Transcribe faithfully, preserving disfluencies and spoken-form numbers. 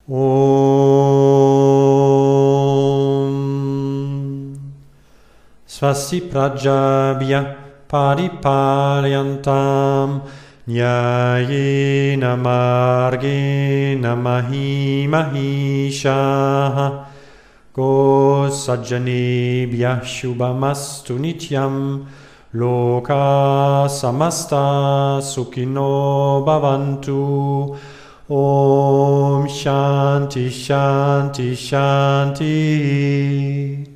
Om Swasti Prajabhya Pariparyantam Nyayena Margena Mahimahishaha Go Sajjanebhyah Shubhamastu Nityam Loka Samasta Sukhino Bhavantu Om Shanti Shanti Shanti